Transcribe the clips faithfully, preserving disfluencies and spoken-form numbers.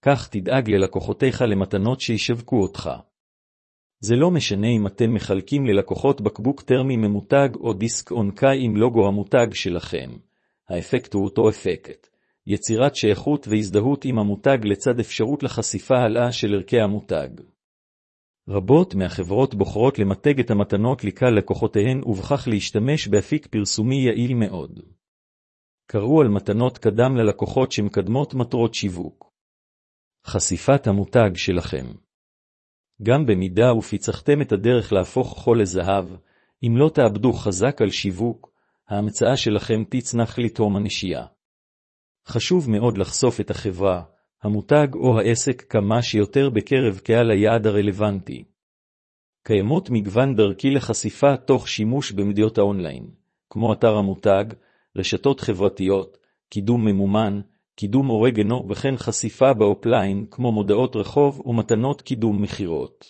כך תדאג ללקוחותיך למתנות שישווקו אותך. זה לא משנה אם אתם מחלקים ללקוחות בקבוק טרמי ממותג או דיסק אונקאי עם לוגו המותג שלכם. האפקט הוא אותו אפקט. יצירת שייכות והזדהות עם המותג לצד אפשרות לחשיפה הלאה של ערכי המותג. רבות מהחברות בוחרות למתג את המתנות לקהל לקוחותיהן ובכך להשתמש באפיק פרסומי יעיל מאוד. קראו על מתנות קדם ללקוחות שמקדמות מטרות שיווק. חשיפת המותג שלכם. גם במידה ופיצחתם את הדרך להפוך חול לזהב, אם לא תאבדו חזק על שיווק, ההמצאה שלכם תצנח לתהום הנשייה. חשוב מאוד לחשוף את החברה, המותג או העסק כמה שיותר בקרב קהל היעד הרלוונטי. קיימות מגוון דרכי לחשיפה תוך שימוש במדיות האונליין, כמו אתר המותג, רשתות חברתיות, קידום ממומן, קידום אורגנו וכן חשיפה באופליין כמו מודעות רחוב ומתנות קידום מחירות.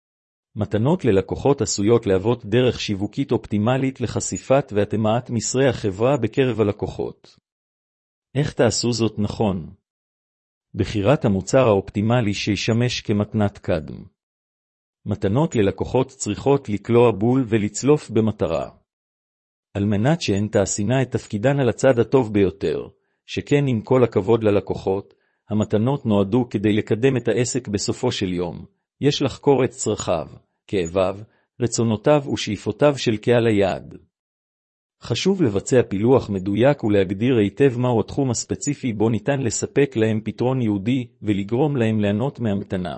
מתנות ללקוחות עשויות להוות דרך שיווקית אופטימלית לחשיפת והטמעת מסרי החברה בקרב הלקוחות. איך תעשו זאת נכון? בחירת המוצר האופטימלי שישמש כמתנת קדם. מתנות ללקוחות צריכות לקלוע בול ולצלוף במטרה. על מנת שהן תעשינה את תפקידן על הצד הטוב ביותר, שכן עם כל הכבוד ללקוחות, המתנות נועדו כדי לקדם את העסק בסופו של יום. יש לחקור את צרכיו, כאביו, רצונותיו ושאיפותיו של קהל היעד. חשוב לבצע פילוח מדויק ולהגדיר היטב מהו התחום הספציפי בו ניתן לספק להם פתרון ייעודי ולגרום להם ליהנות מהמתנה.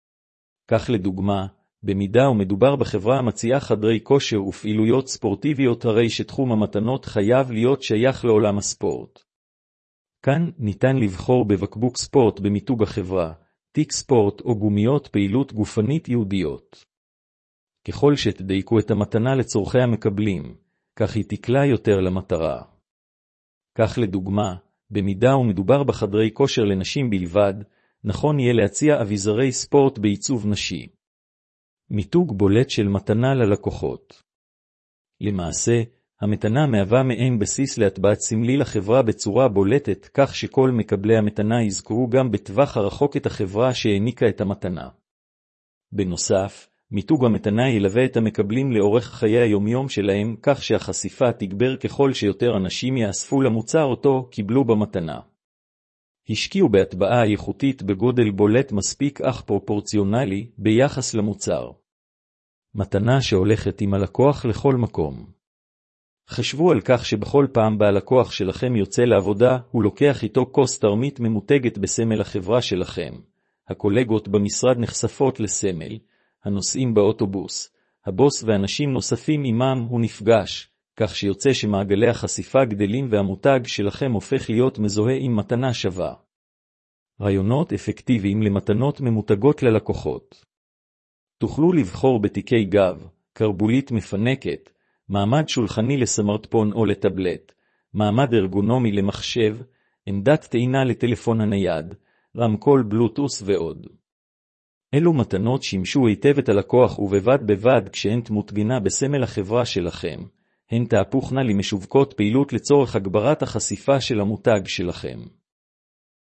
כך לדוגמה, במידה ומדובר בחברה המציעה חדרי כושר ופעילויות ספורטיביות הרי שתחום המתנות חייב להיות שייך לעולם הספורט. כאן ניתן לבחור בבקבוק ספורט במיתוג החברה, תיק ספורט או גומיות פעילות גופנית ייעודיות. ככל שתדייקו את המתנה לצורכי המקבלים, כך היא תקלה יותר למטרה. כך לדוגמה, במידה ומדובר בחדרי כושר לנשים בלבד, נכון יהיה להציע אביזרי ספורט בעיצוב נשי. מיתוג בולט של מתנה ללקוחות. למעשה, המתנה מהווה מעין בסיס להטבעת סמלי לחברה בצורה בולטת, כך שכל מקבלי המתנה יזכרו גם בטווח הרחוק את החברה שהעניקה את המתנה. בנוסף, מיתוג המתנה ילווה את המקבלים לאורך חיי היומיום שלהם, כך שהחשיפה תגבר ככל שיותר אנשים יאספו למוצר אותו קיבלו במתנה. השקיעו בהטבעה איכותית בגודל בולט מספיק אך פרופורציונלי ביחס למוצר. מתנה שהולכת עם הלקוח לכל מקום. חשבו על כך שבכל פעם בה הלקוח שלכם יוצא לעבודה, הוא לוקח איתו כוס תרמית ממותגת בסמל החברה שלכם. הקולגות במשרד נחשפות לסמל, הנוסעים באוטובוס, הבוס ואנשים נוספים עמם הוא נפגש, כך שיוצא שמעגלי החשיפה גדלים והמותג שלכם הופך להיות מזוהה עם מתנה שווה. רעיונות אפקטיביים למתנות ממותגות ללקוחות. תוכלו לבחור בתיקי גב, קרבולית מפנקת, מעמד שולחני לסמארטפון או לטבלט, מעמד ארגונומי למחשב, עמדת טעינה לטלפון הנייד, רמקול בלוטוס ועוד. אלו מתנות שימשו היטב את הלקוח ובבד בבד כשהן תמותגנה בסמל החברה שלכם, הן תהפוכנה למשווקות פעילות לצורך הגברת החשיפה של המותג שלכם.